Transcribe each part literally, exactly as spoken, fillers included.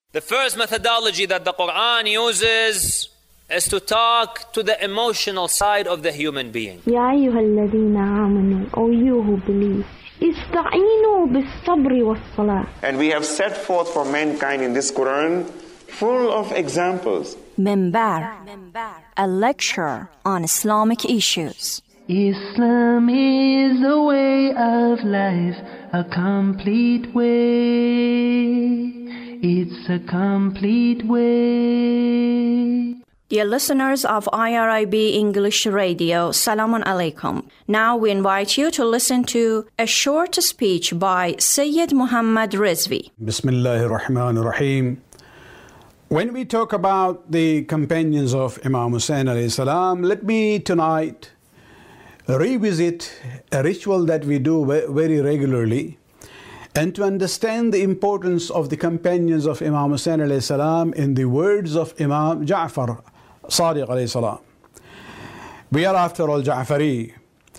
The first methodology that the Quran uses is to talk to the emotional side of the human being. يا أيها الذين آمنوا, O you who believe, استعينوا بالصبر والصلاة. And we have set forth for mankind in this Quran full of examples. Minbar, a lecture on Islamic issues. Islam is a way of life, a complete way. It's a complete way. Dear listeners of I R I B English Radio, Salamun Alaikum. Now we invite you to listen to a short speech by Sayyid Muhammad Rizvi. Bismillahir Rahmanir Rahim. When we talk about the companions of Imam Hussain alayhi salam, let me tonight revisit a ritual that we do very regularly, and to understand the importance of the companions of Imam Hussain alayhi salam in the words of Imam Ja'far Sadiq alayhi salam. We are after all Ja'fari.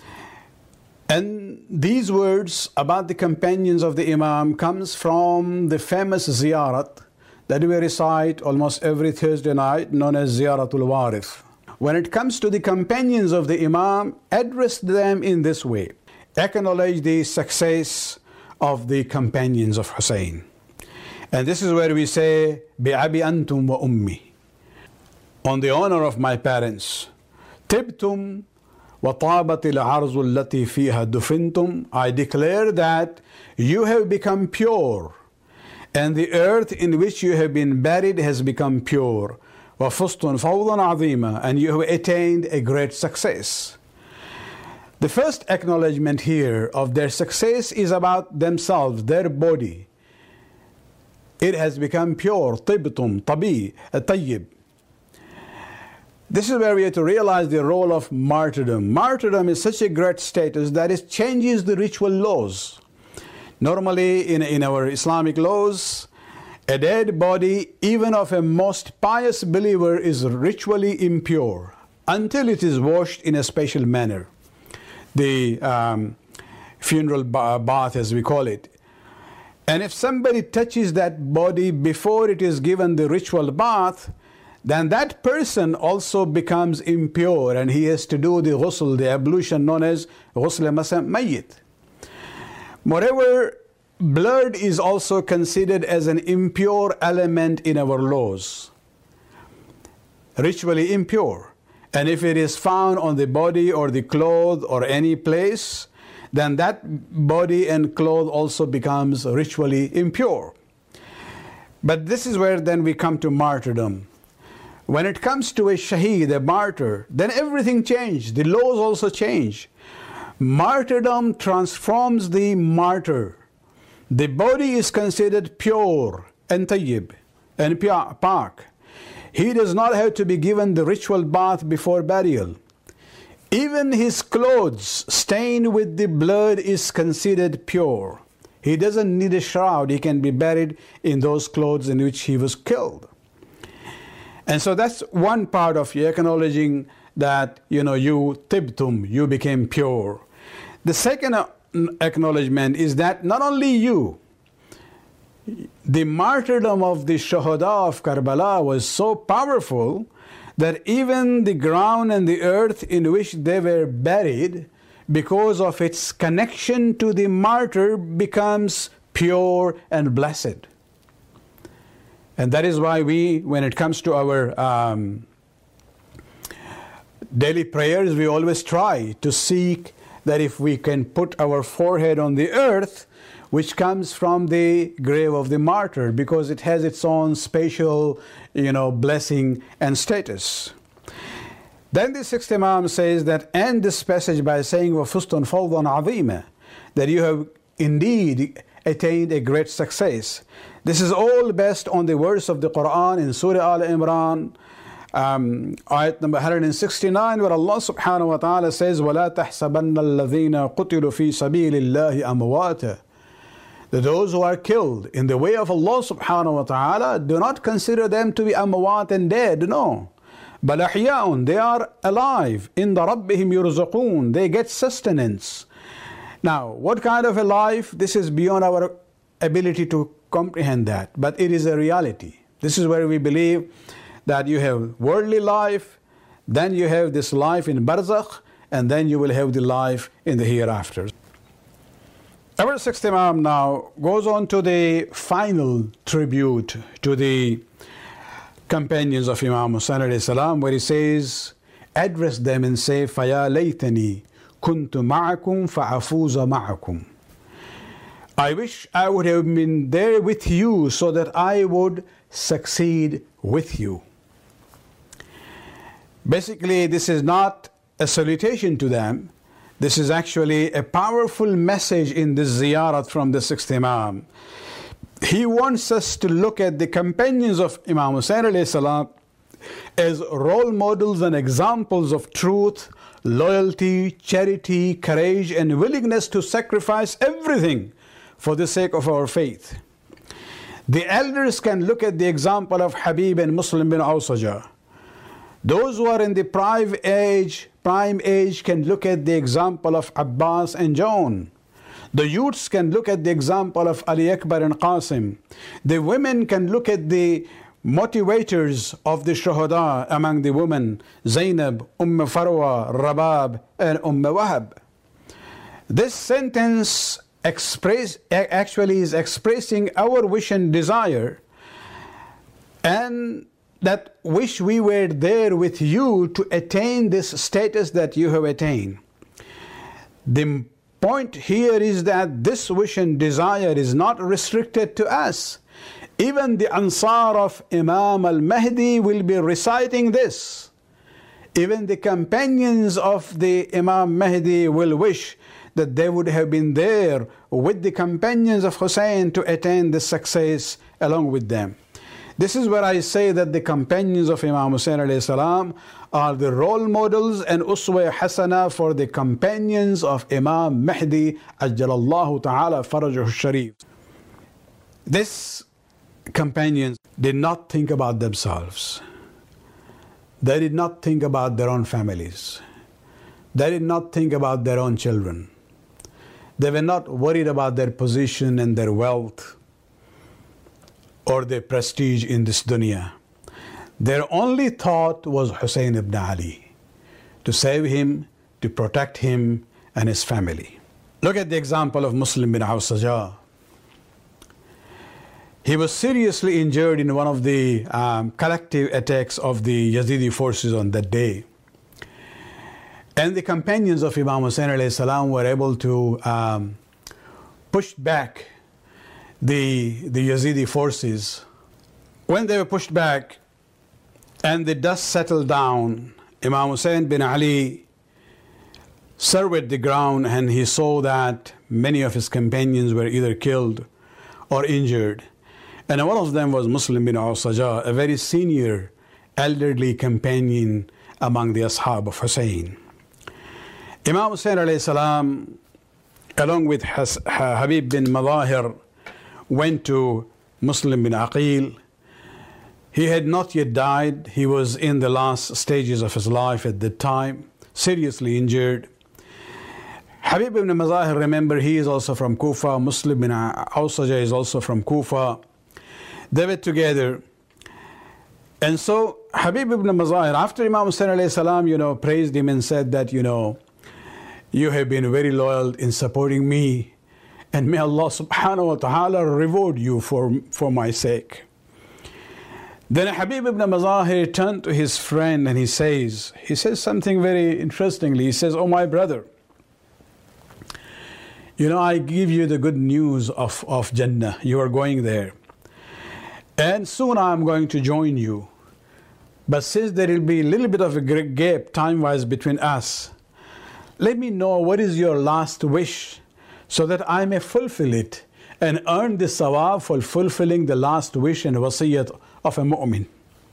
And these words about the companions of the Imam comes from the famous ziyarat that we recite almost every Thursday night, known as Ziyaratul Warith. When it comes to the companions of the Imam, address them in this way. Acknowledge the success of the companions of Hussein. And this is where we say, بِعَبِ أَنْتُمْ وَأُمِّي, on the honor of my parents. تِبْتُمْ وَطَابَتِ الْعَرْضُ الَّتِي فِيهَا دُفِنْتُمْ, I declare that you have become pure, and the earth in which you have been buried has become pure. وَفُسْتٌ فَوْضًا عَظِيمًا, and you have attained a great success. The first acknowledgement here of their success is about themselves, their body. It has become pure. طِبْتُمْ طَبِي طَيِّب. This is where we have to realize the role of martyrdom. Martyrdom is such a great status that it changes the ritual laws. Normally in, in our Islamic laws, a dead body, even of a most pious believer, is ritually impure until it is washed in a special manner. The um, funeral bath, as we call it. And if somebody touches that body before it is given the ritual bath, then that person also becomes impure, and he has to do the ghusl, the ablution known as ghusl mayyit. Moreover, blood is also considered as an impure element in our laws, ritually impure. And if it is found on the body or the cloth or any place, then that body and cloth also becomes ritually impure. But this is where then we come to martyrdom. When it comes to a shaheed, a martyr, then everything changed. The laws also change. Martyrdom transforms the martyr. The body is considered pure and tayyib and pak. He does not have to be given the ritual bath before burial. Even his clothes stained with the blood is considered pure. He doesn't need a shroud. He can be buried in those clothes in which he was killed. And so that's one part of you acknowledging that, you know, you tibtum, you became pure. The second acknowledgement is that not only you, the martyrdom of the Shuhada of Karbala was so powerful that even the ground and the earth in which they were buried, because of its connection to the martyr, becomes pure and blessed. And that is why we, when it comes to our um, daily prayers, we always try to seek that if we can put our forehead on the earth, which comes from the grave of the martyr, because it has its own special, you know, blessing and status. Then the sixth Imam says that, end this passage by saying, وَفُسْتٌ فَوْضًا عَظِيمًا, that you have indeed attained a great success. This is all based on the verse of the Quran in Surah Al-Imran, um, ayat number one hundred sixty-nine, where Allah subhanahu wa ta'ala says, وَلَا تَحْسَبَنَّ الَّذِينَ قُتِلُوا فِي سَبِيلِ اللَّهِ أَمْوَاتًا, that those who are killed in the way of Allah subhanahu wa ta'ala, do not consider them to be amwat and dead, no. بَلْ أَحْيَاءٌ, they are alive. إِنَّ رَبِّهِمْ يُرْزَقُونَ, they get sustenance. Now, what kind of a life? This is beyond our ability to comprehend that, but it is a reality. This is where we believe that you have worldly life, then you have this life in barzakh, and then you will have the life in the hereafter. Our sixth Imam now goes on to the final tribute to the companions of Imam Hussain alayhi salam, where he says, address them and say, فَيَا لَيْتَنِي كُنْتُ مَعَكُمْ فَأَفُوزَ مَعَكُمْ. I wish I would have been there with you so that I would succeed with you. Basically, this is not a salutation to them. This is actually a powerful message in this ziyarat from the sixth Imam. He wants us to look at the companions of Imam Hussain alayhi salam as role models and examples of truth, loyalty, charity, courage, and willingness to sacrifice everything for the sake of our faith. The elders can look at the example of Habib and Muslim bin Awsaja. Those who are in the prime age, prime age can look at the example of Abbas and John. The youths can look at the example of Ali Akbar and Qasim. The women can look at the motivators of the shuhada among the women, Zainab, Umm Farwa, Rabab, and Umm Wahab. This sentence express, actually is expressing our wish and desire, and that wish we were there with you to attain this status that you have attained. The point here is that this wish and desire is not restricted to us. Even the Ansar of Imam al-Mahdi will be reciting this. Even the companions of the Imam Mahdi will wish that they would have been there with the companions of Hussein to attain this success along with them. This is where I say that the companions of Imam Hussain alayhi salam are the role models and uswa hasana for the companions of Imam Mahdi ajjalallahu ta'ala farajahu sharif. These companions did not think about themselves. They did not think about their own families. They did not think about their own children. They were not worried about their position and their wealth or their prestige in this dunya. Their only thought was Hussein ibn Ali, to save him, to protect him and his family. Look at the example of Muslim bin Awsaja. He was seriously injured in one of the um, collective attacks of the Yazidi forces on that day. And the companions of Imam Hussain alayhi salam were able to um, push back the, the Yazidi forces. When they were pushed back and the dust settled down, Imam Hussain bin Ali surveyed the ground and he saw that many of his companions were either killed or injured. And one of them was Muslim bin Awsaja, a very senior, elderly companion among the Ashab of Hussein. Imam Hussain alayhi salam, along with Has Habib bin Madahir, went to Muslim bin Aqil. He had not yet died. He was in the last stages of his life at that time, seriously injured. Habib bin Madahir, remember, he is also from Kufa. Muslim bin Awsaja is also from Kufa. They were together. And so Habib ibn Mazahir, after Imam Hussain alayhi salam, you know, praised him and said that, you know, you have been very loyal in supporting me, and may Allah subhanahu wa ta'ala reward you for, for my sake. Then Habib ibn Mazahir turned to his friend and he says, he says something very interestingly. He says, oh my brother, you know, I give you the good news of, of Jannah. You are going there. And soon I'm going to join you. But since there will be a little bit of a gap time-wise between us, let me know what is your last wish so that I may fulfill it and earn the sawab for fulfilling the last wish and wasiyat of a mu'min.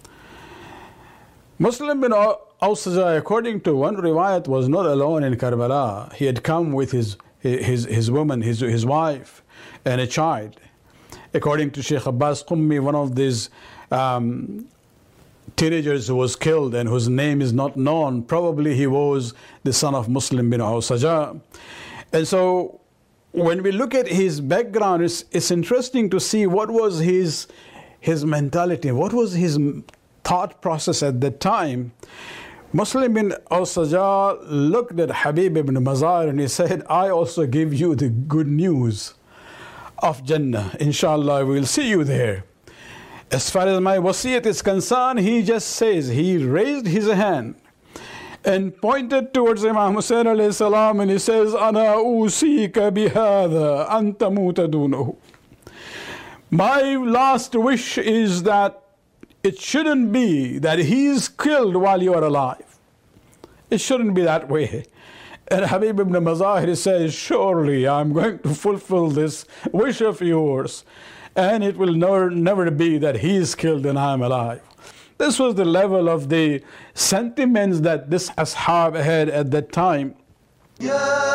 Muslim bin Awsaja, according to one riwayat, was not alone in Karbala. He had come with his, his, his woman, his, his wife, and a child. According to Sheikh Abbas Qummi, one of these um, teenagers who was killed and whose name is not known, probably he was the son of Muslim bin Awsaja. And so when we look at his background, it's, it's interesting to see what was his, his mentality, what was his thought process at that time? Muslim bin al-Sajjad looked at Habib ibn Mazar and he said, I also give you the good news of Jannah. Inshallah, we will see you there. As far as my wasiyat is concerned, he just says, he raised his hand and pointed towards Imam Hussain alayhi salam and he says, Ana usika bihadha anta mutadunahu. My last wish is that it shouldn't be that he is killed while you are alive. It shouldn't be that way. And Habib ibn Mazahir says, surely I'm going to fulfill this wish of yours, and it will never, never be that he is killed and I am alive. This was the level of the sentiments that this ashab had at that time. Ya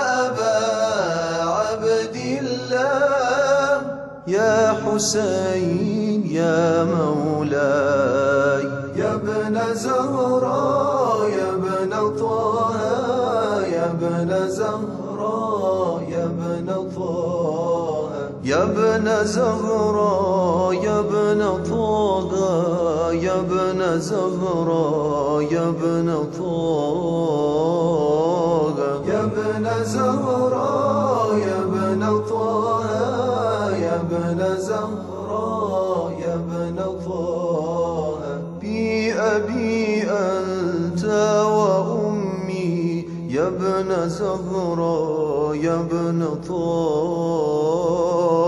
Aba Abdillah, Ya Hussein, Ya Mawlay, Ya Ibn Zahra, Ya Ibn Taha, Ya Ibn Zahra, Ya Ibn Taha, Ya Ibn Zahra, Ya Ibn Taha, Ya Ibn Zahra, Ya Ibn Taha, Ya Ibn Zahra, Ya Ibn Taha, Ya Ibn Zahra, Ya Ibn Taha, Bi Abi Anta wa Ummi, Ya Ibn Zahra, Ya Ibn Taha.